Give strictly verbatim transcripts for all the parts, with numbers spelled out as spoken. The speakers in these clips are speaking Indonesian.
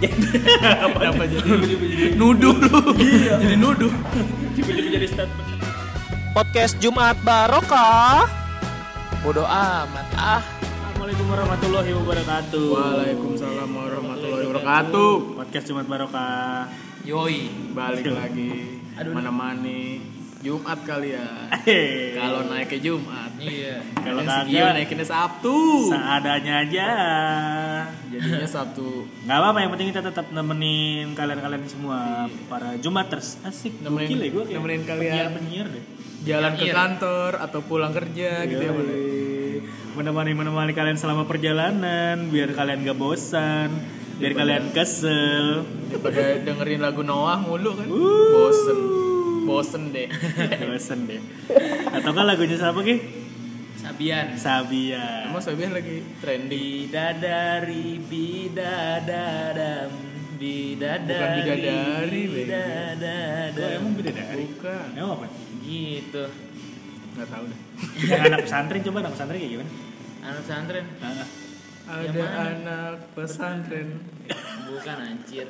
Kenapa jadi nuduh lu? Iya. Jadi nuduh. Tiba-tiba jadi statement. Podcast Jumat Barokah. Bodoh amat ah. Assalamualaikum warahmatullahi wabarakatuh. Waalaikumsalam warahmatullahi wabarakatuh. Podcast Jumat Barokah. Yoi, balik lagi. Aduh, Menemani Jumat kalian. Hey. Kalau naik ke Jumat. Iya. Kalau Kalau video kagak naikinnya Sabtu. seadanya aja. Jadinya Sabtu. Nggak apa-apa, yang penting kita tetap nemenin kalian-kalian semua para Jumaters. Asik. Nemenin- Gokil ya gue kayak nemenin kalian. penyiar deh. Jalan ke Iya. kantor atau pulang kerja gitu ya. Yoi. Boleh. Menemani menemani kalian selama perjalanan biar kalian gak bosan, biar kalian kesel. Daripada dengerin lagu Noah mulu kan. Uh. Bosen. Bosen deh. Bosan deh. Atau kan lagunya siapa Ki? Sabian. Sabian. Emang Sabian lagi trending. Bidadari bidadadam bidadari. Bukan bidadari, Bang. Oh, bidadadam. emang beda dari? Bukan. Emang apa? Gitu. Nggak tahu deh. Yang anak pesantren, coba anak pesantren kayak gimana? Anak pesantren. Nah, Ada Yang mana? anak pesantren. Bukan anjir.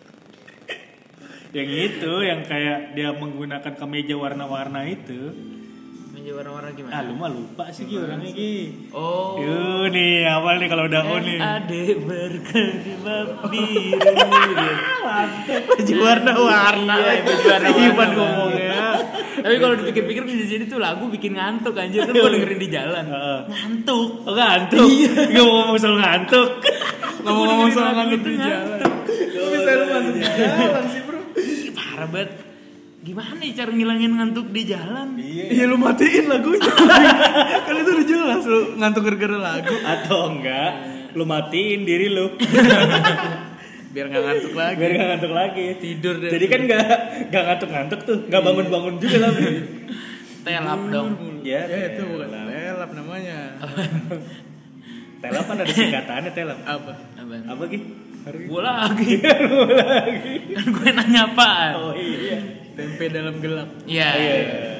yang itu, yang kayak dia menggunakan kemeja warna-warna itu. Meja warna-warna Ah, gimana? lu mah lupa sih Ki orangnya Ki. Oh. Yuh nih, awal nih kalau udah on nih. Adek berkedip biru. Baju warna-warna. Iya, baju warna-warna. Iban ngomongnya. Tapi kalau dipikir-pikir di sini tuh lagu bikin ngantuk anjir, kan gua dengerin di jalan. Heeh. Ngantuk. Oh ngantuk? Iya. Gak mau ngomong soal ngantuk. Ngomong-ngomong soal lagu ngantuk itu di ngantuk. jalan. Kok bisa lu ngantuk di jalan sih bro? Ih, parah banget. Gimana ya cara ngilangin ngantuk di jalan? Iya lu matiin lagunya. Kan itu udah jelas lu ngantuk gara-gara lagu. Atau enggak, lu matiin diri lu. Biar nggak ngantuk lagi. Biar gak ngantuk lagi. Tidur deh. Jadi kan gak, gak ngantuk-ngantuk tuh. Gak bangun-bangun juga tapi. Telap dong. Ya, Ya itu bukan telap namanya. telap kan ada singkatannya telap. Apa? Apaan? Apa Ki? Gue lagi. Kan gue nanya apaan? Oh iya. Tempe dalam gelap. Iya. Iya.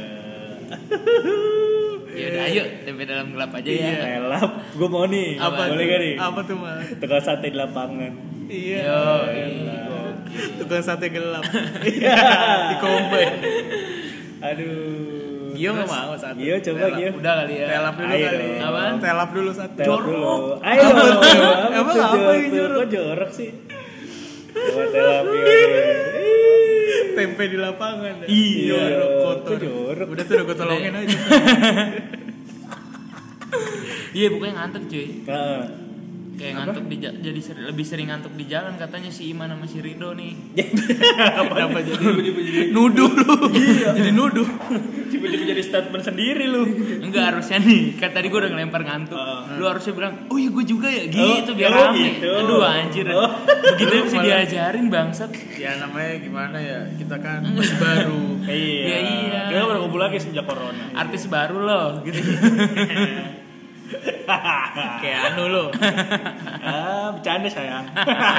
Ya udah ayo tempe dalam gelap aja ya. Iya. Telap. Gue mau nih. Apa? Boleh tuh? gak nih? Apa tuh mal? Tukang sate di lapangan. Iya. Yo, Tukang sate gelap. Iya. Di komplain. Aduh. Gio nggak mau sate. Gio coba Telap. Gio. udah kali ya. Telap dulu Ayo kali. dong. Apaan? Telap dulu sate. Telap Jorok. dulu. Ayo. Apa tuh? Apa Emang tuh apa yang tuh? jorok? Kok jorok sih? Coba telap Gio. Tempe di lapangan. ya? Iya. Jorok kotor. Kok jorok? Udah tuh udah gue tolongin aja. Iya pokoknya ngantuk cuy. Heeh. Kayak ngantuk di ja- jadi seri- lebih sering ngantuk di jalan katanya si Iman sama si Rido nih. Kenapa jadi nuduh lu? Jadi nuduh. Tiba-tiba jadi statement sendiri lu. Enggak harusnya nih. Kan tadi gue udah ngelempar ngantuk. Uh. Lu harusnya bilang, "Oh iya gue juga ya." Gitu Oh, biar oh, rame. gitu. Aduh anjir. Oh. Begitu bisa Malah- diajarin bangsat. Ya namanya gimana ya? Kita kan masih baru. Iya. Ya, iya. Kita baru kumpul lagi sejak corona. Artis baru loh gitu. Kayak anu lo. Ah, bercanda sayang.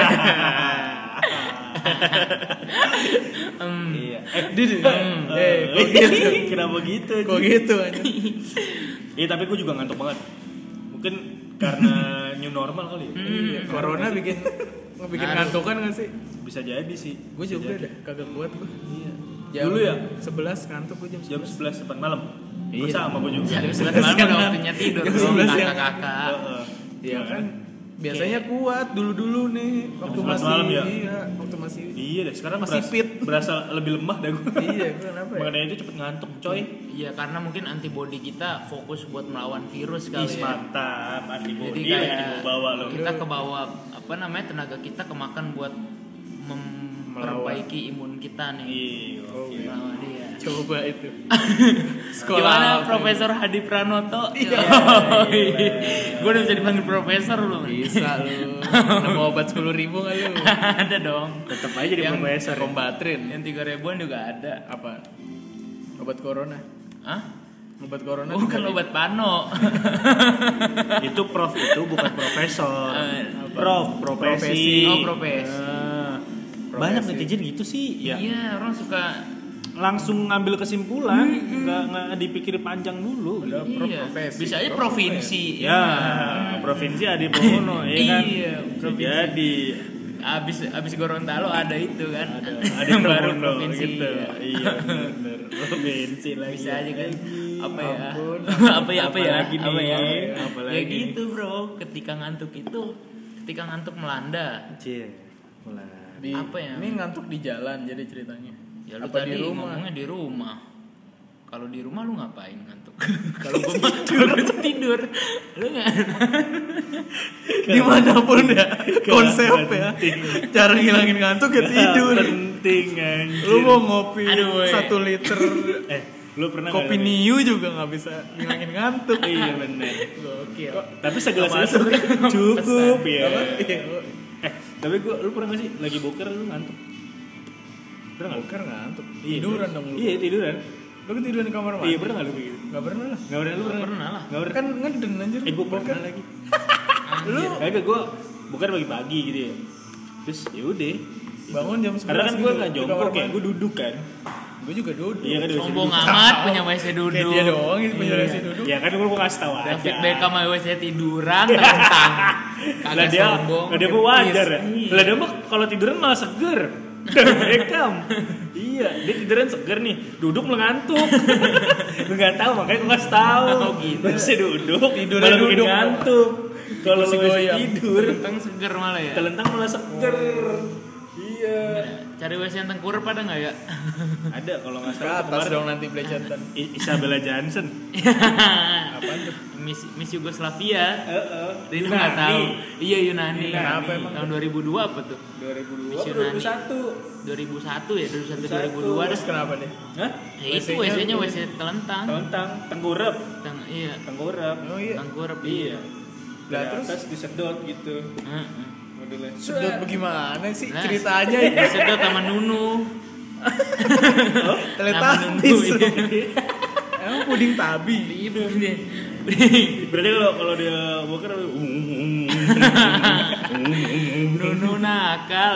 Hmm. Iya. Eh, Didi. eh, Eh, kok gitu? kenapa gitu? Kok gitu aja? Iya, tapi gue juga ngantuk banget. Mungkin karena new normal kali. ya. Iya, corona bikin bikin Aduh. ngantukan gak sih? Bisa jadi sih. Gue juga deh, kagak kuat gue. Iya. Jam Dulu ya? sebelas ngantuk gue jam Jam sebelas. sebelas depan malam. Gue Iya. sama gue juga. Jam sebelas malam udah waktunya tidur Jam dong sebelas ya. kakak-kakak. Heeh. Iya kan biasanya kuat dulu-dulu nih waktu sebelas masih malam ya? iya, waktu masih Iya deh, sekarang Masih berasa, fit. berasa lebih lemah dah gue. iya, kenapa ya? Makanya itu cepet ngantuk, coy. Iya karena mungkin antibodi kita fokus buat melawan virus kali Ih, ya. mantap. Antibody Jadi lagi kayak dibawa lo. kita kebawa apa namanya tenaga kita kemakan buat memperbaiki imun kita nih. Iya. Oh, iya. Melawan dia. Coba itu. Gimana apa Profesor Hadi Pranoto? Iya. Gue udah bisa dipanggil profesor loh. Bisa lu. Nemu obat sepuluh ribu nggak lu? Ada dong. Tetap aja jadi Yang profesor. ya. Kombatrin. Yang tiga ribuan juga ada. Apa? Obat corona. Hah? Obat corona. Bukan tiga ribu. obat pano. Itu prof itu bukan profesor. Eh, Prof, profesi. Oh, profesi. Eh, Profesi. banyak netizen gitu sih, ya. Iya, orang suka Langsung ngambil kesimpulan, nggak nggak dipikir panjang dulu. Udah pro iya. profesi. Bisa aja Pro provinsi. Ya, provinsi Adi Bono, ya kan. Iya, Bisa provinsi. jadi. abis abis Gorontalo ada itu kan. Ada ada yang baru Bromono provinsi. gitu. Ya. Iya benar. Provinsi lagi. Bisa aja kan. Apa ya? Ampun. apa ya apa ya? Apalagi nih? Apa ya? Apalagi Ya nih? gitu, Bro. Ketika ngantuk itu ketika ngantuk melanda. Cie. Mulai. Di, Apa ya? Ini ngantuk di jalan jadi ceritanya. Ya lu Apa tadi di rumah? ngomongnya di rumah. Kalau di rumah lu ngapain ngantuk? Kalau gua mah tidur tidur. Lu nggak? Dimanapun ya konsep ya. Cara ngilangin ngantuk ya tidur. Penting anjir. Lu mau ngopi Aduh, woy. satu liter Eh, lu pernah kopi nggak- niu juga nggak bisa ngilangin ngantuk. Iya benar. Gokil. Tapi segelas Nggak itu masuk. cukup Pesan. ya. Apa? Iya. Eh, tapi gua lu pernah gak sih lagi boker lu ngantuk? Pernah nggak? Boker ngantuk. Iya, Tiduran dong lu. Iya, tiduran. Lu kan tiduran di kamar mandi. Iya, pernah enggak lu kayak gitu? Gak pernah lah. Enggak pernah lu pernah? Pernah lah. Enggak pernah. Kan ngeden anjir. Eh, gua pernah lagi. Lu Kagak gua boker pagi-pagi gitu ya. Terus ya udah. bangun jam sebelas Karena kan gua gitu, enggak di jongkok kamar ya, mandi. gua duduk kan. Gua juga duduk. Iya kan, Sombong duduk. amat punya W C duduk. Kayak dia doang itu punya Iya. W C duduk. Ya kan gua mau kasih tahu aja. David Beckham sama W C tiduran tentang. Lah Kagak dia, sombong. lah dia mah wajar ya. Iya. Lah dia mah kalau tiduran malah seger. David Beckham. Iya, dia tiduran seger nih, duduk ngantuk. Lu enggak tahu makanya gua kasih tahu. Oh, gitu. Bisa duduk, Tidurnya malah bikin duduk. ngantuk. Kalau Kursi lu goyang. tidur, Tentang seger malah ya. telentang malah seger. Iya. Cari W C yang tengkurap ada nggak ya? Ada kalau nggak Ke salah atas kemarin dong nanti belecetan. I- Isabella Johnson. Apaan tuh? Miss, Miss Yugoslavia. Heeh. Rino nggak tahu. Iya Yunani. Kenapa emang? Tahun dua ribu dua apa tuh? dua ribu dua Miss atau Yunani. dua ribu satu? dua ribu satu ya, dua ribu satu dua ribu dua. Terus kenapa nih? Hah? Ya itu W W C-nya C-nya W C telentang. Telentang, tengkurap, Teng iya, tengkurap. Oh iya. tengkurap Iya. Lah, Dari terus? atas disedot gitu. Heeh. Modelnya. Sedot bagaimana sih? Nah, Cerita aja ya. Sedot sama Nunu. Teletabis. Sama Nunu. Emang puding tabi. Iya dia. Berarti kalau kalau dia boker Nunu nakal.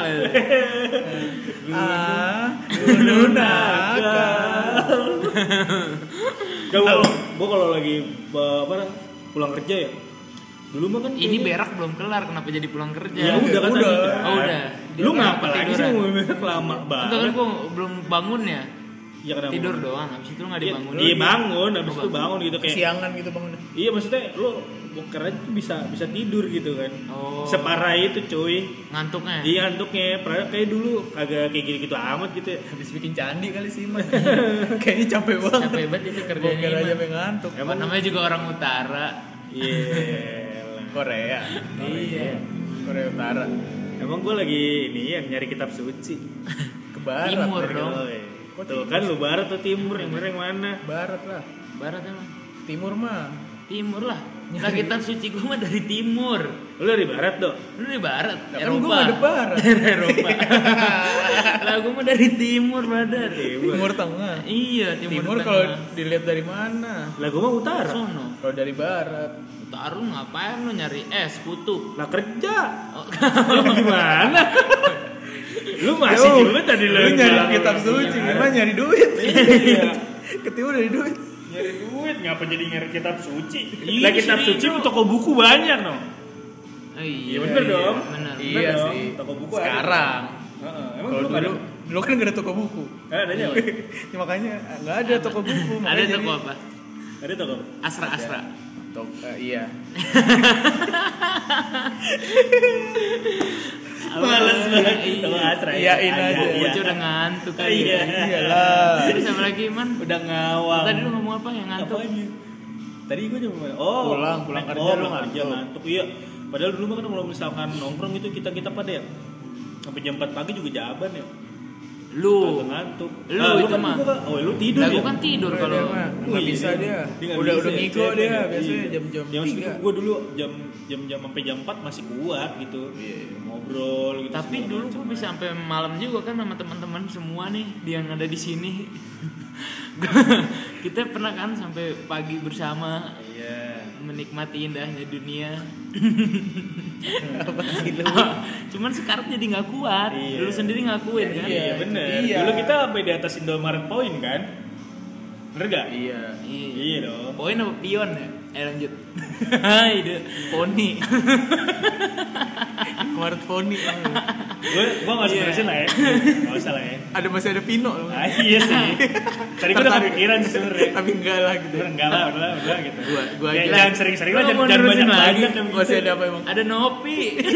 Ah, dulu nakal. Kalau gua kalau lagi ba- apa pulang kerja ya. Dulu mah kan Ini kayaknya- berak belum kelar, kenapa jadi pulang kerja? Ya udah kan Udah. tadi kan. Oh, udah. Lu Dia ngapa kenapa lagi sih tiduran? ngomong berak lama Enggak banget? kan gua belum bangun ya. Ya kenapa? Tidur doang, habis itu lu enggak Iya, dibangun. iya bangun, habis itu bangun gitu kayak. Kesiangan gitu bangunnya. Iya maksudnya lu boker aja tuh bisa bisa tidur gitu kan. Oh. Separah itu cuy. Ngantuknya. Iya ngantuknya, padahal kayak dulu kagak kayak gitu-gitu amat gitu ya. Habis bikin candi kali sih Mas. Kayaknya capek banget. Capek banget itu kerjanya. Boker aja Iman. pengen ngantuk. Emang namanya juga orang utara. Iya. Korea. Iya. Korea Utara. Emang gue lagi ini ya nyari kitab suci. Ke barat. Timur dari- dong. Yoi. Tuh kan lu barat atau timur yang bener yang mana? Barat lah. Barat emang. Timur mah. Timur lah. Nah kitab suci gua mah dari timur. Lu dari barat dong. Lu dari barat. Lah kan gua nggak ada barat. Eropa. Lah gua mah dari timur, brother. Timur tengah. Iya, timur, Timur tengah. kalau dilihat dari mana? Lah gue mah utara. sono. Kalau dari barat. Utara lu ngapain lu nyari es kutub? Lah kerja. Oh, Lu gimana? Lu masih Yo, juga tadi lu lu nyari bilang kitab lu suci, gimana? gimana nyari duit? Iya. Ketimu dari duit. Nyari duit ngapa jadi nyari kitab suci? Iya, Lah kitab sih, suci bro. toko buku banyak no. Oh, Iya iya. bener dong. Bener. Bener Iya dong. sih. Toko buku Sekarang. ada. Heeh. Emang Kalau dulu nggak dulu, dulu kan gak ada toko buku. ada? Eh, adanya apa? Ya, makanya nggak ada toko buku. Ada makanya toko jadi- apa? Ada toko apa? Asra Asra. Toko, eh, iya. Males banget. Iya. Toko Astra. Iyain Iya, aja. iya. Bocah udah ngantuk kan. Iya. Iyalah. Terus apa lagi, Man? Udah ngawang. Tadi lu ngomong apa yang ngantuk? Apanya? Tadi gue cuma oh Pulang, pulang kerja oh, lu pulang kerja ngantuk. ngantuk iya. Padahal dulu mah kan kalau misalkan nongkrong itu kita kita pada ya sampai jam empat pagi juga jaban ya. Lu. Agak ngantuk. Lu Ah, itu kan mah. juga kan- oh lu tidur Lah ya? gua kan tidur Kalau kalau dia mah Oh, nggak iya, bisa dia. nggak Udah bisa udah ya, ngigo cemen dia ya. biasanya Iya. jam-jam Ya maksud tiga. gue dulu jam jam jam sampai jam empat masih kuat gitu. Iya. Ngobrol gitu. Tapi segala dulu macam. gua bisa sampai malam juga kan sama teman-teman semua nih yang ada di sini. Kita pernah kan sampai pagi bersama Iya. menikmati indahnya dunia. Apa sih lu? Cuman sekarang jadi nggak kuat. Iya. Dulu sendiri ngakuin kan. Iya Iya, bener. iya. Dulu kita sampai di atas Indomaret Point kan? Bener gak? Iya. Iya. Iya dong. Poin apa pion ya? Eh lanjut. Hai itu Poni. Maret Poni. Gue gue nggak usah terusin lah ya. Nggak usah lah ya. Ada masih ada Pino loh. Ah, iya sih. Tadi gue udah kepikiran sih sebenarnya. Tapi enggak lah gitu. Bener, enggak lah, udah udah gitu. Gua gua Ya, aja. jangan sering-sering lah, Lu jangan mau jangan nerusin banyak-banyak lagi? yang Masih ada apa emang? ada Nopi.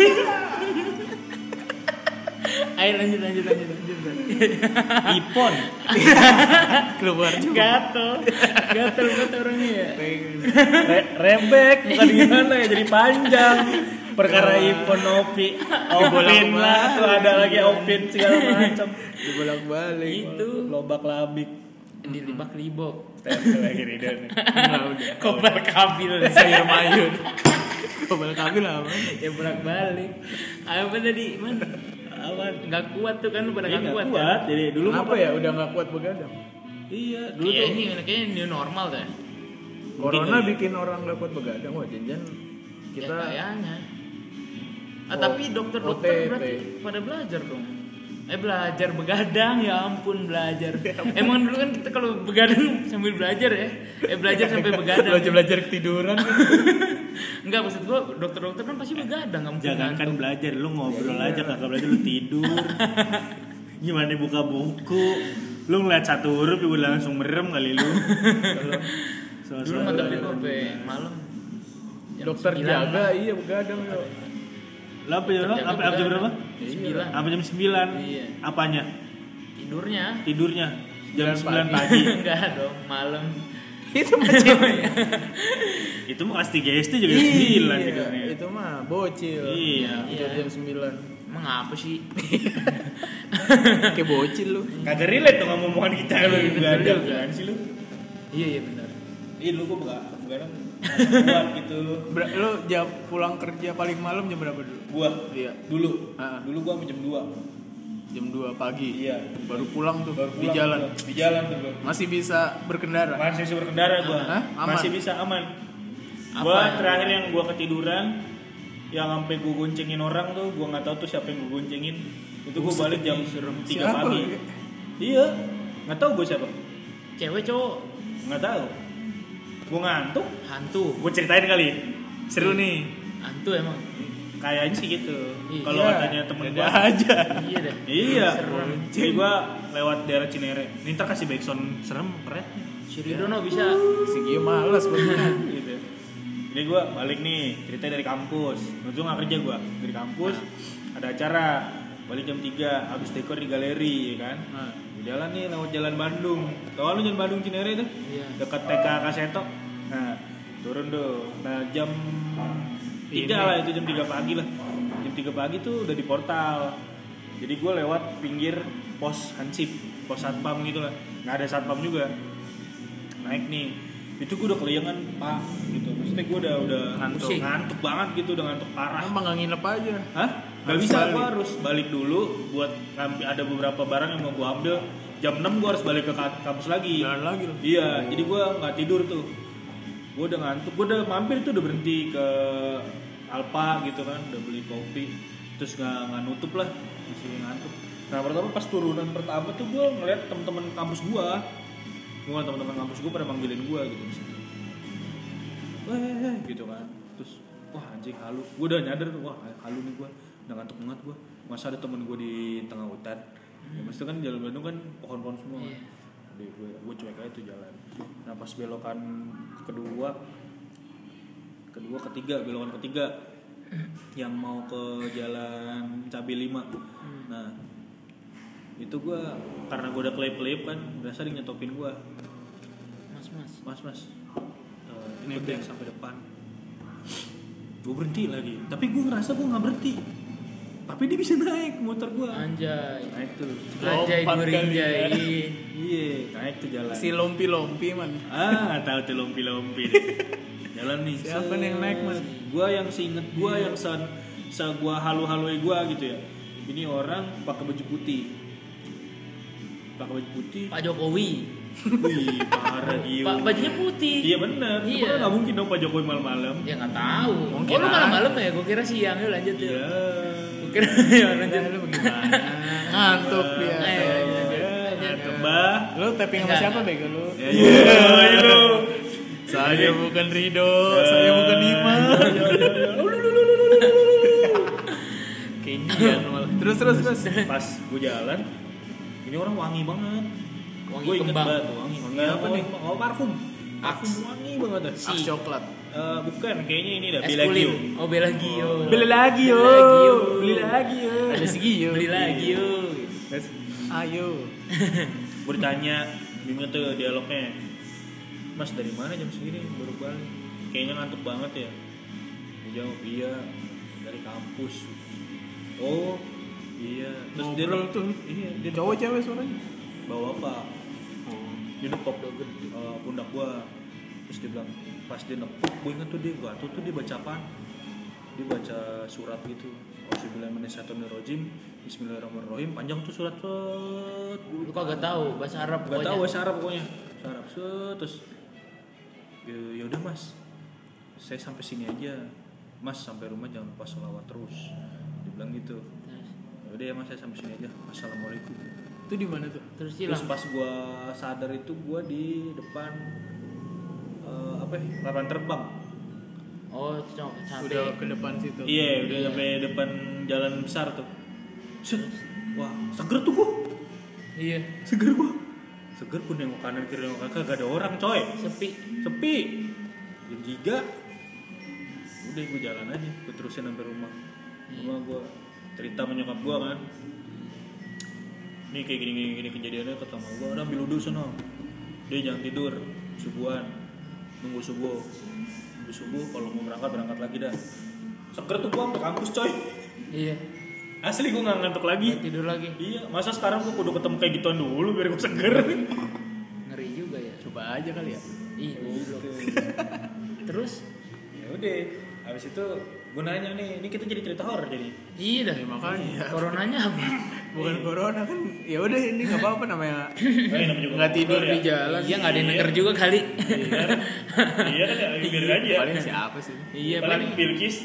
Ayo lanjut lanjut lanjut lanjut. Ipon. Keluar juga. Gatel. Gatel banget orangnya ya. Re- rebek bukan gimana ya, jadi panjang. Perkara Ipon, Nopi, Opin lah, tuh ada lagi Opin segala macam. Dibolak-balik. Itu Lobak labik. dilibak libok. Tempel lagi nih dan. Enggak udah. Kobal kabil. Sayur mayur. Kobal kabil apa? Ya bolak balik. Apa tadi man? Awan. Nggak kuat tuh kan lu pada Iya, nggak nggak kuat, kuat. kan? Jadi dulu Kenapa apa ya udah nggak kuat begadang? Iya, dulu Iya tuh. ini kayaknya new normal dah. Corona kali ya. bikin orang nggak kuat begadang. Wah janjian Kita kita ya, kayaknya. Ah, Oh, tapi dokter-dokter O T P. berarti pada belajar dong. Eh belajar begadang ya ampun belajar. Emang dulu kan kita kalau begadang sambil belajar ya. Eh belajar sampai begadang. belajar belajar ketiduran. Enggak maksud gua dokter-dokter kan pasti begadang nggak mungkin Jangan kan ngantuk. belajar, lu ngobrol aja, kagak belajar lu tidur. Gimana buka buku, lu ngeliat satu huruf ya udah langsung merem kali lu. Kalau Dulu mantap itu sampai malam. Jam Dokter sembilan jaga lah. iya begadang yo. Lu apa jam berapa? Apa apa jam berapa? Jam sembilan. Apa jam sembilan? Iya. Apanya? Tidurnya. Tidurnya jam Sembilan sembilan pagi. pagi. Enggak dong, malam. Itu mah cewek. Itu mau kelas tiga S D juga sembilan Iya, tidurnya. itu mah bocil. Iya. Tidur jam sembilan. Emang apa sih? Kayak bocil lu. Kagak relate tuh ngomongan kita lu Iya, juga ada betul juga. kan sih lu? Iya iya benar. Ih lu kok enggak begadang kuat gitu. Ber- lu jam pulang kerja paling malam jam berapa dulu? Gua Iya. dulu, Ah. dulu gua jam dua. Jam dua pagi. Iya. Baru pulang tuh Baru di pulang jalan. gua. Di jalan tuh gua. Masih bisa berkendara. Masih bisa berkendara gua. Hah? Aman? Masih bisa aman. Apa Gua ya? terakhir yang gua ketiduran yang sampai gua goncengin orang tuh, gua nggak tahu tuh siapa yang gua goncengin. Itu gua balik jam tiga Siapa? pagi. Iya. Nggak tahu gua siapa. Cewek cowok Nggak tahu. Gua ngantuk. hantu. Gua ceritain kali. Seru nih. Hantu emang. Kayaknya sih gitu. Iya. Kalau katanya temen Ada gua. aja. Iya dah. Iya. Serem. Jadi gua lewat daerah Cinere. Ini ntar kasih backsound serem keren. Si Ridono bisa. Si Gio malas banget. Gitu. Jadi gue balik nih, cerita dari kampus. Untung gak kerja gue, dari kampus ada acara, balik jam tiga, habis dekor di galeri, ya kan. Nah. Jalan nih lewat jalan Bandung. Tahu lu jalan Bandung Cinere itu? Iya. Dekat T K Kaseto. Nah, turun tuh. Nah, jam tiga Ini. lah, itu jam tiga pagi lah. Jam tiga pagi tuh udah di portal. Jadi gue lewat pinggir pos Hansip, pos satpam gitu lah. Nggak ada satpam juga. Naik nih, itu gue udah kelayangan pak gitu. Maksudnya gue udah udah Ngantuk. ngantuk, ngantuk banget gitu, udah ngantuk parah. Emang nggak nginep aja. Hah? Gak Harus bisa, balik. gue harus balik dulu buat ngambil, ada beberapa barang yang mau gue ambil. Jam enam gue harus balik ke ka- kampus lagi. Jalan lagi loh. Iya, jadi gue nggak tidur tuh. Gue udah ngantuk, gue udah mampir tuh, udah berhenti ke Alfa gitu kan, udah beli kopi. Terus nggak nggak nutup lah, masih ngantuk. Nah pertama pas turunan pertama tuh gue ngeliat teman-teman kampus gue, gue teman-teman kampus gue pada manggilin gue gitu. Weh, gitu kan. Terus wah anjing halu. Gue udah nyadar tuh, wah halu nih gue, udah ngantuk banget gue. Masa ada temen gue di tengah hutan. Ya maksudnya kan jalan Bandung kan pohon-pohon semua. Iya. Jadi gue gue cuek aja tuh jalan. Nah pas belokan kedua, kedua ketiga belokan ketiga yang mau ke jalan Cabe lima. Nah itu gue karena gue udah kelip-kelip kan, berasa dia nyetopin gue. Mas mas. Mas mas, uh, ini udah sampai depan. Gue berhenti lagi, tapi gue ngerasa gue nggak berhenti. Tapi dia bisa naik motor gue. Anjay. Naik tuh. Anjay Lompat kali durinjay. Iya, naik tuh jalan. Si lompi-lompi man. Ah, tahu tuh lompi-lompi. Jalan nih. Siapa nih yang naik, Man? Gua yang seinget gua yang se, se gua halu-halui gua gitu ya. Ini orang pakai baju putih. Pakai baju putih. Pak Jokowi. Wih, parah gila. Pak bajunya putih. Iya benar. Iya. Iya. Nggak mungkin dong Pak Jokowi malam-malam. Ya nggak tahu. Mungkin Oh lu ah. malam-malam ya? Gue kira siang. Yuk lanjut yuk. Iya. Gue kira ya lanjut. Lu bagaimana? Ngantuk dia. Ayo, ayo, ayo. Ya, ngantuk, Mbah. Lu tapping sama Enggak, siapa enggak. bego lu? Ya, iya, lu. Saya bukan Rido, saya bukan Iman. Kenyan malah. Terus terus terus. Pas gue jalan, ini orang wangi banget. Wangi Gue inget kembang. banget tuh, wangi. Wangi apa nih? Oh, parfum. Parfum wangi banget. Si. Aks coklat. Eh, bukan, kayaknya ini dah Es Belagio. kulit. Oh, Belagio. Beli lagi yo. Beli lagi, yo. Beli lagi yo. Ada segi yo. Beli lagi yuk. Ayo. Gue ditanya, bingung tuh dialognya. Mas dari mana jam segini baru balik? Kayaknya ngantuk banget ya. Gue jawab iya dari kampus. Oh iya. Terus dia Ngobrol tuh. Iya dia Cowok cewek suaranya. bawa apa? Oh. Dia nepok uh, pundak gua. Terus dia bilang pas dia nepok, gue ingat tuh dia gua tuh tuh dia baca apaan? Dia baca surat gitu. Bismillahirrahmanirrahim. Bismillahirrahmanirrahim. Panjang tuh surat tuh. Lu kagak tahu bahasa Arab Gak pokoknya. tahu bahasa Arab pokoknya. Bahasa Arab set terus ya, ya udah Mas. Saya sampai sini aja. Mas sampai rumah jangan lupa sholawat terus. Dia bilang gitu. Ya udah ya Mas saya sampai sini aja. Assalamualaikum. Itu di mana tuh? Terus Terus hilang. pas gua sadar itu gua di depan eh, apa ya? Lapangan terbang. Oh, cok, sampai. Udah ke depan situ. Iya, udah Iya. sampai depan jalan besar tuh. Set. Wah, seger tuh gua. Iya, Seger gua. Seger gua nengok kanan kiri nengok kakak gak ada orang coy. sepi. Sepi. Jam tiga. Udah gua jalan aja, gua terusin sampai rumah. Rumah gua cerita sama nyokap gua kan. Nih kayak gini gini, gini kejadiannya kata sama gua, udah ambil wudhu sana. Dia jangan tidur subuhan. Nunggu subuh. Nunggu subuh kalau mau berangkat berangkat lagi dah. Seger tuh gua sampai kampus coy. Iya, Asli gua nggak ngantuk lagi. tidur lagi. Iya, masa sekarang gua kudu ketemu kayak gituan dulu biar gua seger. Ngeri juga ya. Coba aja kali ya. Iya, goblok. Terus? Ya udah, habis itu gue nanya nih, ini kita jadi cerita horor jadi. Iya dah. Ya, makanya. Coronanya apa? Bukan corona kan. Ya udah ini enggak apa-apa namanya. Oh, iya, namanya juga Enggak tidur ngobrol di ya. jalan. Iya, nggak ada yang denger juga kali. Iya kan? Iya kan ya, biar aja. Paling siapa sih? Iya, Paling paling. Bilkis.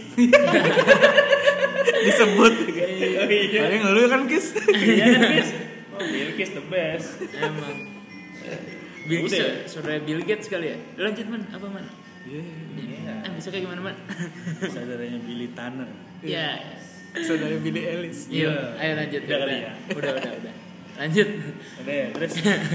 Disebut. Oh iya. Paling lu kan Kis. Iya kan Bilkis. Oh Bilkis the best. Emang. Bill Udah ya? Gates, saudara Bill Gates kali ya. Lanjut man, apa man? Iya. Iya. Eh besoknya gimana man? Saudaranya Billy Tanner. Iya. Saudara Billy Ellis. Iya. Iya. Ayo lanjut. Udah kali ya? Udah, udah, udah. Lanjut. Udah ya, terus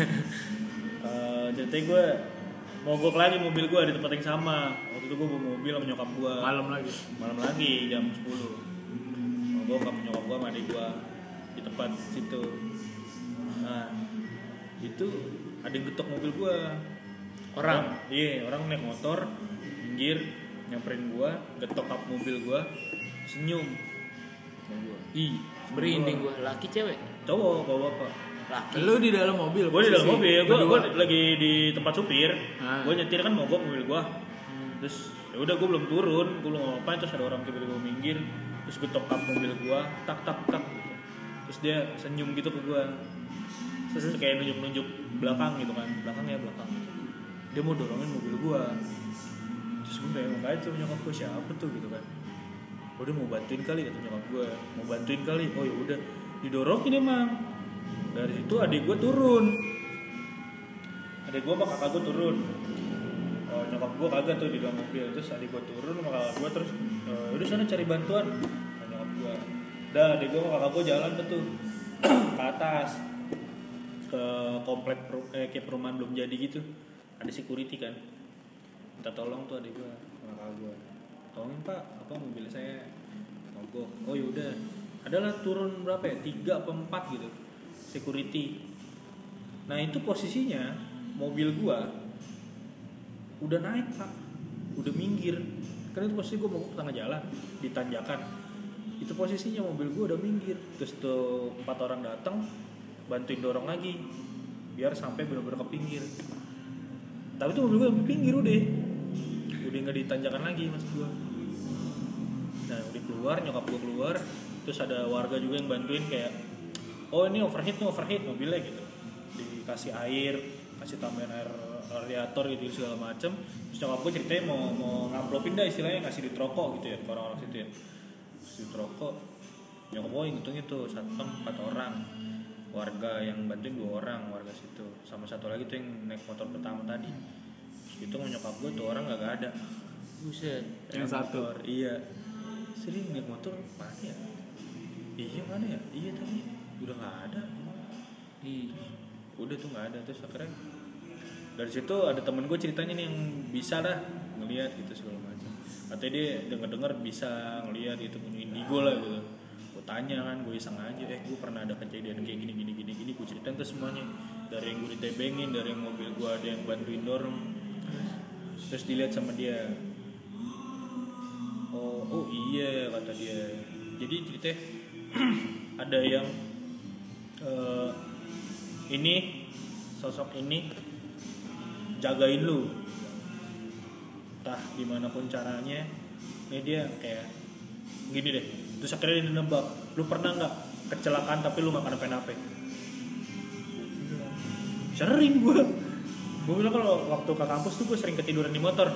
eh ceritanya gue mogok lagi mobil gue di tempat yang sama. Waktu itu gue bawa mobil sama nyokap gue. Malam lagi. Malam lagi jam sepuluh. Mogok sama nyokap gue sama adik gue di tempat situ. Nah, itu ada yang getok mobil gue. Orang. Iya, orang naik motor, minggir, nyamperin gue, getok kap mobil gue, senyum. Sama gua. Ih, merinding gua. Laki cewek? Cowok, bawa apa? Laki. Lu di dalam mobil. Gue di dalam posisi mobil, gue berdua. lagi di tempat supir, Ah. gue nyetir kan mogok mobil gue, terus ya udah gue belum turun, gue belum ngapain, terus ada orang tiba-tiba minggir, terus gue top up mobil gue, tak tak tak gitu, terus dia senyum gitu ke gue, terus kayak nunjuk-nunjuk belakang gitu kan, belakang ya belakang, dia mau dorongin mobil gue, terus gue kayak ngapain tuh nyokap gue siapa tuh gitu kan, udah mau bantuin kali kata nyokap gue, mau bantuin kali, oh ya udah didorongin emang. Dari situ adik gue turun, adik gue sama kakak gue turun, oh, nyokap gue kagak tuh di dalam mobil, terus adik gue turun sama kakak gue terus, e, udah sana cari bantuan, nah, nyokap gue, dah adik gue sama kakak gue jalan tuh ke atas, ke komplek per, eh, kayak perumahan belum jadi gitu, ada security kan, minta tolong tuh adik gue sama kakak gue, tolongin pak, apa mobil saya mogok, oh yaudah, adalah turun berapa ya, tiga apa empat gitu. Security. Nah itu posisinya mobil gua udah naik pak, udah minggir. Karena itu posisi gua mau ke tengah jalan di tanjakan. Itu posisinya mobil gua udah minggir. Terus tuh empat orang datang bantuin dorong lagi biar sampai benar-benar ke pinggir. Tapi tuh mobil gua sampai pinggir udah, udah nggak di tanjakan lagi maksud gua. Nah udah keluar, nyokap gua keluar. Terus ada warga juga yang bantuin kayak, oh ini overheat nih overheat mobilnya gitu, dikasih air, kasih tambahan air radiator gitu segala macem. Terus nyokap gue ceritanya mau mau ngamplopin dah istilahnya, ngasih duit rokok gitu ya ke orang-orang situ ya, kasih duit rokok. Nyokap gue ngitungnya tuh satpam empat orang, warga yang bantuin dua orang warga situ, sama satu lagi tuh yang naik motor pertama tadi. Itu nyokap gue tuh orang gak ada. Buset. Yang satu. Motor, iya. Sering naik motor mana ya? Iya mana ya? Iya tadi udah gak ada. Ih. Udah tuh gak ada. Terus akhirnya dari situ ada temen gue ceritanya nih yang bisa lah ngelihat gitu segala macam. Katanya dia denger-denger bisa ngelihat gitu punya indigo lah gitu. Gue tanya kan, gue iseng aja, eh gue pernah ada kejadian kayak gini gini gini gini. Gue ceritain tuh semuanya. Dari yang gue ditebengin, dari yang mobil gue ada yang bantuin dorong. Terus dilihat sama dia. Oh, oh iya kata dia. Jadi ceritanya ada yang uh, ini sosok ini jagain lu. Entah dimanapun caranya. Ini dia kayak gini deh. Terus akhirnya dia nembak. Lu pernah nggak kecelakaan tapi lu nggak kenapa-napa? Sering gue. Gue bilang kalau waktu ke kampus tuh gue sering ketiduran di motor.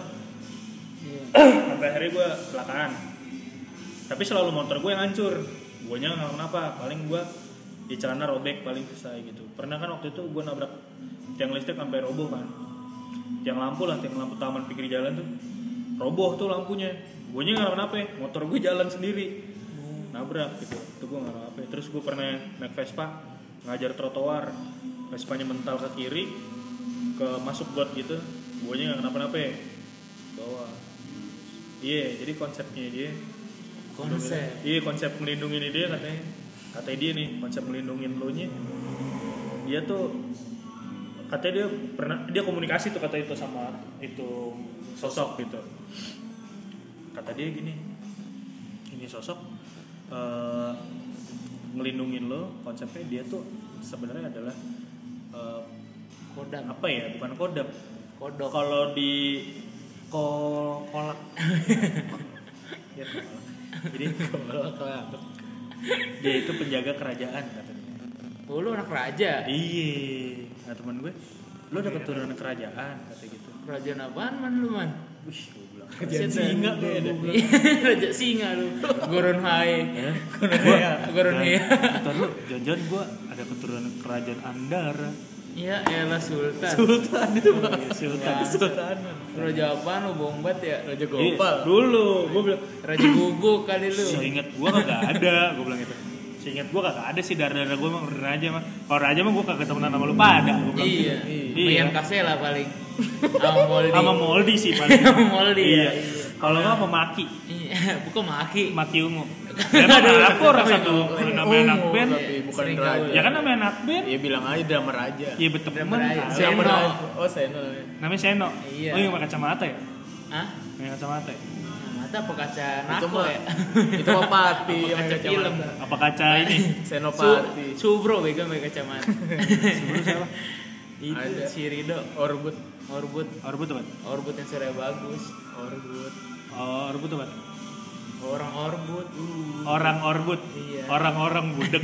Sampai akhirnya gue kecelakaan. Tapi selalu motor gue yang hancur. Guanya nggak kenapa. Paling gue di celana robek paling selesai gitu. Pernah kan waktu itu gue nabrak tiang listrik sampai roboh kan. Tiang lampu lah, tiang lampu taman pinggir jalan tuh roboh tuh lampunya. Guanya nggak kenapa. Motor gue jalan sendiri. Nabrak gitu. Itu gue nggak kenapa. Terus gue pernah naik Vespa ngajar trotoar. Vespanya mental ke kiri, ke masuk got gitu. Guanya nggak kenapa-napa. Bawah. Iya, yeah, jadi konsepnya dia Konsep. Iya, konsep melindungi dia katanya. Katanya dia nih, konsep melindungin lo nya. Dia tuh katanya dia pernah dia komunikasi tuh kata itu sama itu sosok gitu. Kata dia gini. Ini sosok uh, melindungin lo, konsepnya dia tuh sebenarnya adalah uh, Kodam. apa ya? Bukan kodam. Kodok. Kalau di Ko kolak. Ya, kolak. Jadi kolak. Dia itu penjaga kerajaan katanya. Oh, lu anak raja. Iya. Nah teman gue, lu ada keturunan kerajaan kata gitu. Kerajaan apaan man lu man? Wih, gue bilang Kerajaan singa beda. Raja singa lu. Goron Hai. Goron Hai. Ntar lu, jangan-jangan gue ada keturunan kerajaan Andara. Iya, elah Sultan. Sultan itu mah. Sultan. Ya. Sultan. Raja apaan lu bohong banget ya? Raja Iya, Gopal. dulu gue bilang Raja Guguk kali lu. seingat gue kagak ada, gue bilang gitu. Seingat gue kagak ada sih darah-darah gue emang raja mah. Kalau raja mah gue kagak temenan sama lu pada, gue bilang. Iya. Iya. Mayan Kasela paling. Sama Moldi. Sama Moldi sih paling. Sama Moldi. Iya. Ya. Kalau nggak sama Maki, Iya, bukan Maki. Maki ungu. Emang apa orang satu namanya anak Ungu, band? tapi bukan Sering raja. gaul. Ya kan namanya anak band. Ya bilang aja drama raja. Iya betul Drama temen. raja. kali. Seno. Drama raja. Oh, Seno. Namanya Seno. Iya. Oh yang pakai kacamata ya? Hah? Pakai kacamata ya? Mata apa kaca Itu nako mah ya? itu mah Pati Apa yang kaca pakai film? kacamata. Apa kaca ini? Senopati. Su, Subro bego pakai kacamata. Sebelum siapa? Itu Ada. si Rido. Orbut. Orbut. Orbut apa? Orbut yang suara bagus. Orbut. Oh, Orbut apa? Orang Orbut. Uh. Orang Orbut. Iya. Orang-orang budek.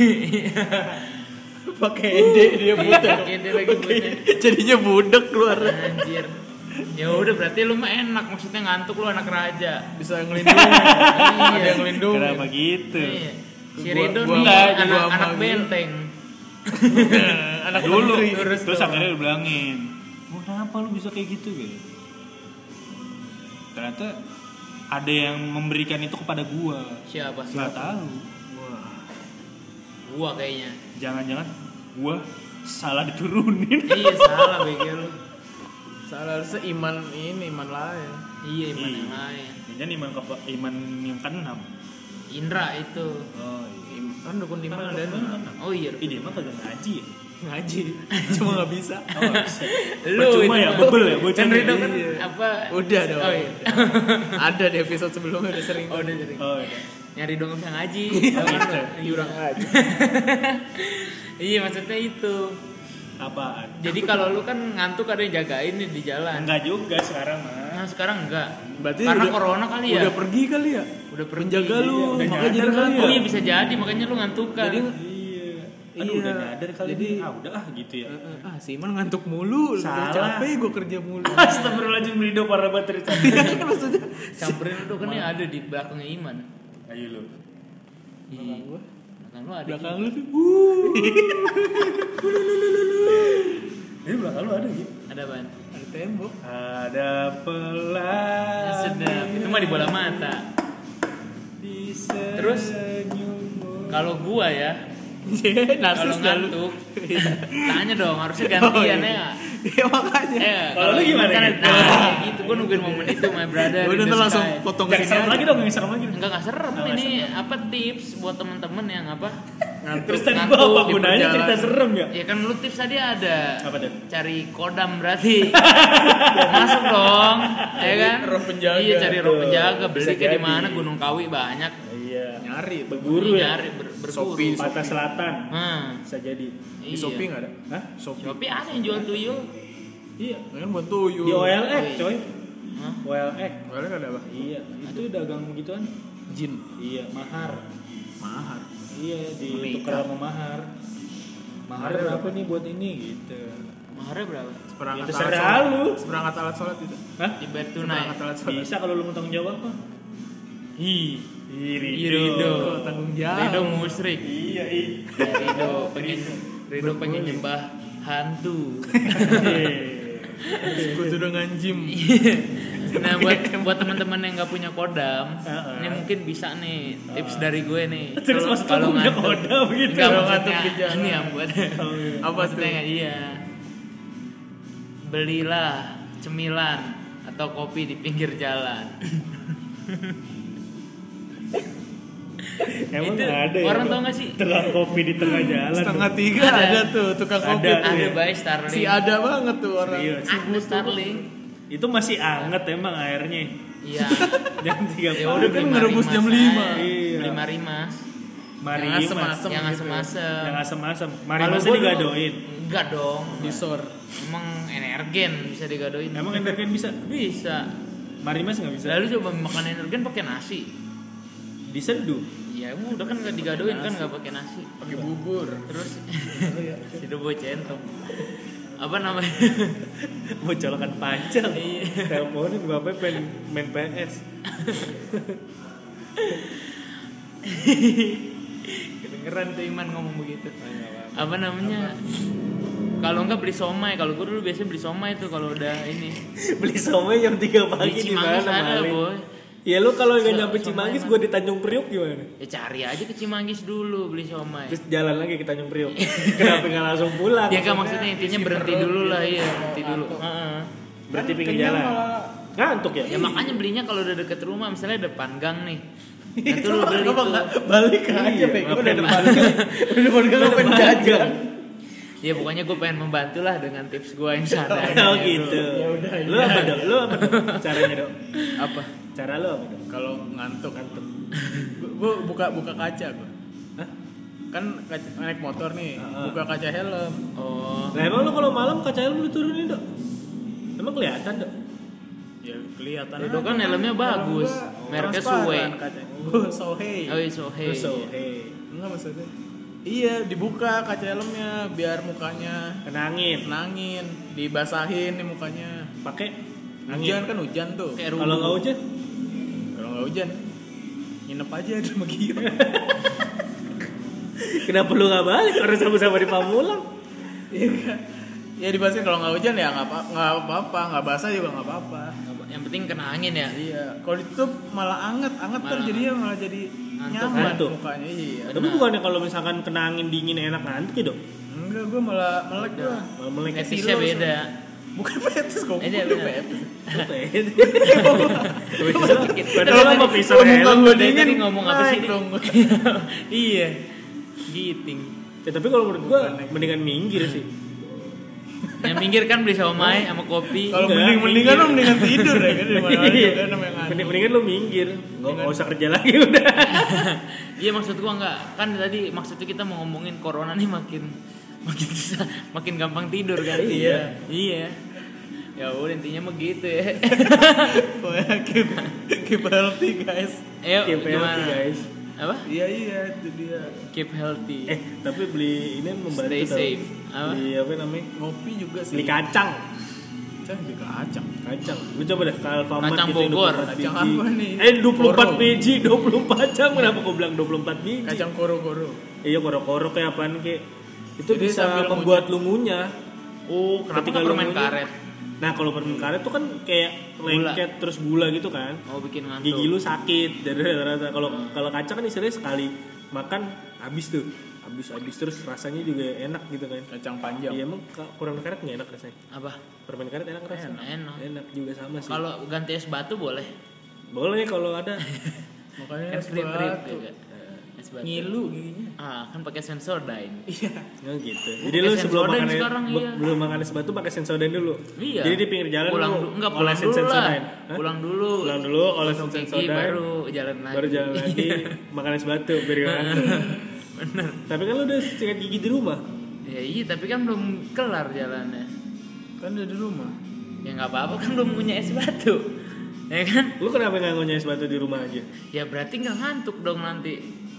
Pakai ide dia Iya, budak. ide lagi buatnya. Jadinya budak keluar. Anjir. Ya udah berarti lu mah enak, maksudnya ngantuk lu anak raja. Bisa ngelindungi. Ada yang ngelindungi. Kenapa gitu? Iya. Si Gua- Rido gua nih enggak, anak, gua anak sama benteng. Anak Dulu. menteri. Terus Terus dong. akhirnya dibilangin, "Oh, kenapa lu bisa kayak gitu?" gitu. Ternyata ada yang memberikan itu kepada gua. Siapa? Nggak tahu. Wah. Gua kayaknya. Jangan-jangan gua salah diturunin. Iya salah bego lu. Salah harusnya iman ini iman lain. Iya iman Iya. yang lain. Jangan iman ke iman yang keenam. Indra itu. Oh, iya. Im- Kan dukun iman Kan ada rukun enam. keenam. Oh iya. Ih, dia mah kagak ngaji ya? Ngaji. Cuma nggak bisa. Oh, nggak bisa. Lu Percuma itu. ya, bebel ya, bocah. Kan Rido kan Iya. apa? Udah dong. Oh iya. Ada di episode sebelumnya udah sering. Oh udah jadi. Oh, iya. Nyari dong bisa ngaji. Iya. Jurang aja. Iya maksudnya itu. Apaan? Jadi kalau lu kan ngantuk ada yang jagain nih di jalan. Enggak juga sekarang mah. Nah sekarang enggak. Berarti Karena udah- corona kali ya. Udah pergi kali ya? Udah pergi. Penjaga lu, Iya, udah makanya nyadar jadi kali kali Oh ya. iya bisa jadi makanya lu ngantuk kan. Jadi Iya. Aduh, Iya. udah nyadar kali Jadi- ini. Ah, udah ah gitu ya. Eh, eh, ah si Iman ngantuk mulu. Udah Salah. capek gue kerja mulu. Astagfirullahaladzim, Rido parah banget cerita. Maksudnya Samperin lu kan ini ada di belakangnya Iman. Ayo lu. Iya. gua. Belakang lu ada. belakang Ki. lu tuh. Uh. Ini belakang lu ada gitu. Ada ban. Ada tembok. Ada Ya, pelangi. sedap. Itu mah di bola mata. Di Terus? senyummu. Kalau gua ya, Iya, kalau narsis dah lu. ngantuk, tanya dong, harusnya gantian Oh, ya. Iya makanya. Eh, Kalau lu gimana, kan, gitu? nah, kayak gitu, gua nungguin momen itu, my brother. Ya udah in the ntar langsung sky. potong ke Jangan sini serem aja. lagi dong, yang serem lagi. Enggak enggak serem Oh, ini serem. apa tips buat temen-temen yang apa? Terus tadi ngantuk gua apa di gunanya perjalanan. cerita serem ya? Ya kan lu tips tadi ada. Apa tuh? Cari kodam berarti. Masuk dong, ya kan? roh penjaga. Iya, cari roh Tuh, penjaga. bisa Beli ke di jadi. mana Gunung Kawi banyak. Iya. Nyari tuh. Berburu ya. Nyari ber, berburu. Shopee. Pantai Selatan. Hmm. Bisa jadi. Di Iya. Shopee nggak ada? Hah? Shopee. Shopee ada yang jual tuyul. Iya. Kan buat tuyul. Di O L X coy. Hah? O L X. O L X ada apa? Iya, itu dagang gituan. Jin. Iya, mahar. Mahar. Iya, di Menikah. tukar sama mahar. Mahar Mahar berapa nih buat ini gitu. Maharnya berapa? Seperangkat Itu alat serah sholat. lu. Seperangkat alat sholat itu. Hah? Dibayar tunai. Seperangkat alat sholat. Bisa kalau lu mau tanggung jawab apa? Hi. Iri. Irido. Kok tanggung jawab? Rido musyrik. Iya, iya. Ya, Rido pengen Rido pengen nyembah hantu. Sekutu dengan Jim. Nah buat buat teman-teman yang nggak punya kodam, Uh-uh. ini mungkin bisa nih tips dari gue nih. Terus Kalau- pas kalau kamu punya ngantuk- kodam gitu. Enggak Kalau maksudnya ngantuk di jalan. ini yang buat Oh, iya. Apa maksudnya tuh? iya. Belilah cemilan atau kopi di pinggir jalan. Emang Itu ada ya? orang Bang? tau nggak sih? Terang kopi di tengah jalan. Setengah tiga Ada. ada, tuh tukang Ada. kopi tuh. Ada by Starling. Si ada banget tuh orang. Serius. Ada Starling. Itu masih anget emang airnya. Iya. Jam tiga Ya pagi. udah kan beli ngerebus marimas jam lima. aja. Iya. Beli marimas. Mari Yang asem-asem Yang gitu. asem-asem. Yang asem-asem. Kalau Marimasnya gua dulu- digadoin. Enggak dong. Di sor. Emang energen bisa digadoin. Emang energen bisa? Bisa. Marimas nggak bisa? Lalu coba makan energen pakai nasi. Diseduh. Ya emang udah kan nggak digadoin kan nggak pakai nasi. Pakai bubur. Terus itu boy centong. Apa namanya? Mau colokan panjang. Iya. Teleponin bapaknya pengen main P S. Kedengeran tuh Iman ngomong begitu. Apa namanya? Kalau enggak beli somai, kalau gue dulu biasanya beli somai tuh kalau udah ini. Beli somai jam tiga pagi Di di Cimanggis mana, ada, Mali? boy. Ya lu kalau nggak So- nyampe somai Cimanggis, mah. gue di Tanjung Priok gimana? Ya cari aja ke Cimanggis dulu beli somai. Terus jalan lagi ke Tanjung Priok. Kenapa nggak langsung pulang? Ya kan maksudnya intinya berhenti dulu lah ya, berhenti dulu. Heeh. Berarti pinggir Kenyang jalan. malah. Ngantuk ya? Ya makanya belinya kalau udah deket rumah, misalnya depan gang nih. Nah, tuh lu beli Kenapa tuh. nggak balik aja? Iya, Bego ngapain udah depan. balik? Udah depan kan ngapain jajan? Ya pokoknya gue pengen membantu lah dengan tips gue yang sana. Oh gitu. Ya udah, Lu apa dong? Lu apa dong? Caranya dong? Apa? Cara lu apa dong? Kalau ngantuk ngantuk. Gue buka buka kaca gue. Hah? Kan kaca, naik motor nih, Heeh. buka kaca helm. Oh, Lah emang lu kalau malam kaca helm lu turunin dong? Emang kelihatan dong? Ya kelihatan. Itu aja kan helmnya bagus. gua Mereknya transparan Suwe. kacanya. Oh, Sohei. oh iya, so hey. Terus so, hey. Enggak maksudnya. Iya, dibuka kaca helmnya biar mukanya Kena angin. nangin, dibasahin nih mukanya. Pakai Hujan kan hujan tuh. Kayak Kalau nggak rubuh. hujan, Kalau nggak hujan, nginep aja di rumah Gio. kenapa lu nggak balik? Harus sama-sama di Pamulang. Iya kan? Ya dibasahin kalau nggak hujan ya nggak apa nggak apa-apa, nggak basah juga nggak apa-apa. Yang penting kena angin ya. Iya, kalau ditutup malah anget, anget kan Malah- jadinya malah jadi Ngantuk. nyaman Ngantuk. mukanya. Iya. Tapi bukannya kalau misalkan kena angin dingin enak ngantuk ya dong? Enggak, gue malah melek gue. Malah melek. Fetishnya beda. Bukan fetis kok, Ini udah bener. fetis. Padahal sama pisau Kalau muka helm. gue Dari dingin, tadi ngomong apa sih naik ini? dong. Iya. Giting. Ya, tapi kalau menurut gua mendingan minggir sih. Yang minggir kan beli somai sama kopi. Kalau Enggak, mending mendingan minggir. lo mendingan tidur ya kan di mana Iya. juga namanya ngantuk. Mending- Mendingan lu minggir. Nggak nggak usah kerja lagi udah. Iya maksud gua enggak. Kan tadi maksudnya kita mau ngomongin corona nih makin makin susah, makin gampang tidur kan. Iya. Iya. Ya udah intinya mah gitu ya. Pokoknya keep keep healthy guys. Ayo Keep healthy, gimana? guys. Apa? Iya iya itu dia. Keep healthy. Eh, tapi beli ini membantu Stay tau. safe. Apa? Beli apa namanya? Ngopi juga sih. Beli kacang. Cah, beli kacang. Kacang. Lu coba deh ke Alfamart Kacang gitu, yang Bogor. dua puluh empat Kacang biji. apa nih? Eh dua puluh empat Koro. biji, dua puluh empat jam. Kenapa gua bilang dua puluh empat biji? Kacang koro-koro. Iya, koro-koro kayak apaan kayak. Itu Jadi bisa sambil membuat lu ngunyah. Oh, kenapa Ketika nggak lu permen ngunyah. karet? Nah kalau permen karet tuh kan kayak lengket terus gula gitu kan. Mau bikin ngantuk. Gigi lu sakit dari rata-rata. Kalau kalau kacang kan istilahnya sekali makan habis tuh. Habis habis terus rasanya juga enak gitu kan. Kacang panjang. Iya emang ka- permen karet nggak enak rasanya. Apa? Permen karet enak rasanya. Enak. Enak juga sama sih. Kalau ganti es batu boleh. Boleh kalau ada. Makanya Kan es trip-trip batu. juga. Es batu. Ngilu giginya. Ah, kan pakai Sensodyne. Iya. Nah, gitu. Oh, Jadi pakai lu sebelum Sensodyne makan sekarang, be- iya. belum makan es batu pakai Sensodyne dulu. Iya. Jadi di pinggir jalan pulang lu dulu, enggak pulang olesin dulu lah. Sensodyne. Hah? Pulang dulu. Pulang dulu olesin Minum gigi, Sensodyne. baru jalan lagi. Baru jalan lagi makan es batu biar gak ngantuk. Bener. Tapi kan lu udah sikat gigi di rumah. Ya iya, tapi kan belum kelar jalannya. Kan udah di rumah. Ya nggak apa-apa kan belum punya es batu. Ya kan? Lu kenapa gak ngunyah es batu di rumah aja? Ya berarti nggak ngantuk dong nanti.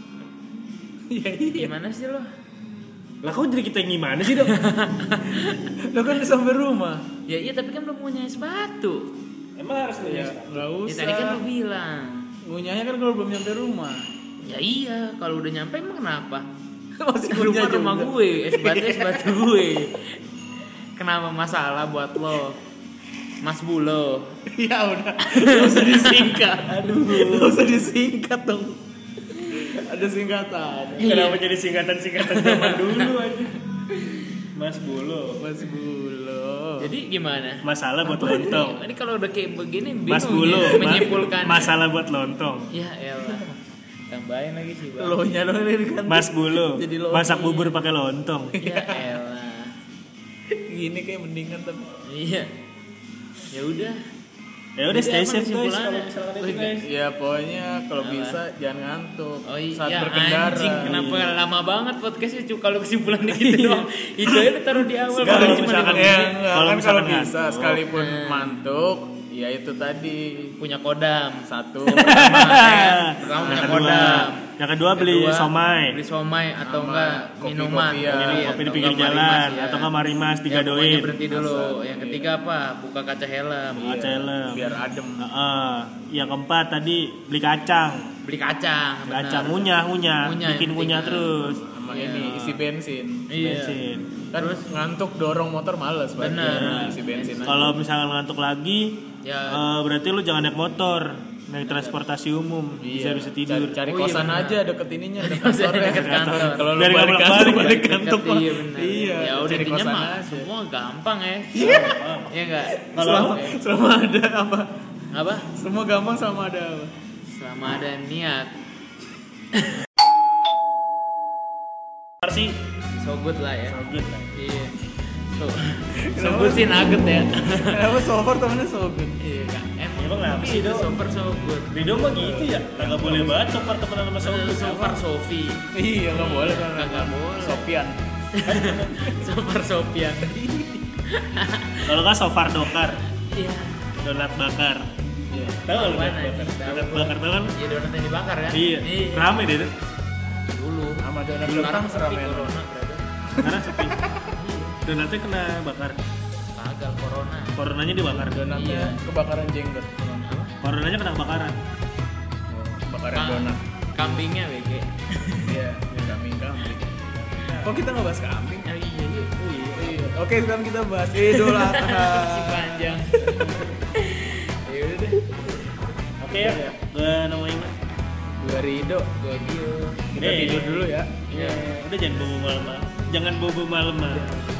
Iya iya. Gimana sih lo? Lah kok jadi kita yang gimana sih dong? Lo kan udah sampai rumah. Ya iya tapi kan belum punya es batu. Emang harus ngunyah Ya es batu? nggak Ya usah. tadi kan lo bilang. Ngunyahnya kan kalau belum nyampe rumah. Ya iya, kalau udah nyampe emang kenapa? Masih Rumah ngunyah rumah juga. gue, es batu es batu gue. Kenapa masalah buat lo? Mas Bulo. Ya udah. Gak usah disingkat. Aduh. Gak usah disingkat dong. Ada singkatan. Iya. Kenapa jadi singkatan-singkatan zaman dulu aja? Mas Bulo. Mas Bulo. Jadi gimana? Masalah buat lontong. Ini kalau udah kayak begini bingung Mas Bulo. ya, ma- menyimpulkan. Masalah buat lontong. Ya elah. Tambahin lagi sih bang. Lo nya dong ini kan. Mas Bulo. Jadi lontong. Masak bubur pakai lontong. Ya elah. Gini kayak mendingan tapi. Iya. Ya udah. Ya udah Jadi stay apa safe guys kesimpulannya? kalau misalkan itu Wih, guys. Ya pokoknya kalau Apa? bisa jangan ngantuk Oh iya, saat berkendara. anjing kenapa lama banget podcastnya cu kalau kesimpulan gitu doang. Itu aja taruh di awal. Kalau paling cuma misalkan lima Ya, menit. enggak, Kalau kan misalkan kalau bisa ngantuk. sekalipun Nah. mantuk, ya itu tadi Punya kodam. satu. Pertama, ya. Pertama Yang punya kedua, kodam. yang kedua beli Kedua, somai. Beli somai atau Sama enggak kopi-kopian. minuman. Minum Iya, kopi di atau pinggir enggak jalan marimas, ya. atau enggak marimas Ya, digadoin. pokoknya berhenti dulu. Masa, Yang iya. ketiga apa? Buka kaca helm. Kaca helm. Biar adem. Heeh. Yang keempat tadi beli kacang. Beli kacang. Beli benar. kacang ngunyah, ngunyah, Ngunyah bikin yang ngunyah penting. terus. Sama Iya. ini isi bensin. Iya. Bensin. Kan ngantuk dorong motor males banget. Bener. Ya, isi bensin. aja. Kalau misalnya ngantuk lagi, Ya. eh, berarti lu jangan naik motor, naik transportasi umum, bisa Iya, bisa tidur. Cari, cari Oh, iya, kosan benar. aja deket ininya, deket Maksudnya kantornya. deket kantor. Kalau lu Biar nggak balik kantor, bolak-balik ya. balik Dekat, kantor mah. iya benar. Iya, Ya udah cari intinya kosan mah aja. semua gampang ya. Iya. Iya enggak? Selama, selama ada apa? Apa? Semua gampang sama ada apa? Selama ada niat. Sih, So good lah ya. so good lah. Iya. So, so good sih nugget ya. Kenapa so far temennya so good? Iya kan. Emang Emang kenapa sih, gitu, Dok? so far so good. Rido mah gitu ya, kagak boleh banget sopar temenan sama So, Sofi. so far Sofi. Iya nggak boleh kan? Nggak boleh. Sopian. So far Sofian. Kalau nggak sofar dokar, Iya. donat bakar. Iya. Tahu nggak lu Apaan, donat bakar? anjing? Tahu. Donat bakar tuh kan? Iya donat yang dibakar kan? Iya, rame deh tuh. Dulu. Sama donat Sekarang kentang sepi seramai corona, brother. Karena sepi. Donatnya kena bakar. Kagak corona. Coronanya dibakar. Donatnya Iya. kebakaran jenggot. Corona apa? Coronanya kena kebakaran. Kebakaran Ka- donat. Kambingnya W G. Iya, ya kambing kambing. Kok kita nggak bahas kambing? Oh iya iya. Oh iya. Iya. Oke, sekarang kita bahas Idul Adha. Si panjang. Ya udah deh. Oke ya, gue nemuin. Gua Rido. Gua Gio. Kita Eh. tidur dulu ya. Iya, udah jangan bobo malam. Jangan bobo malam.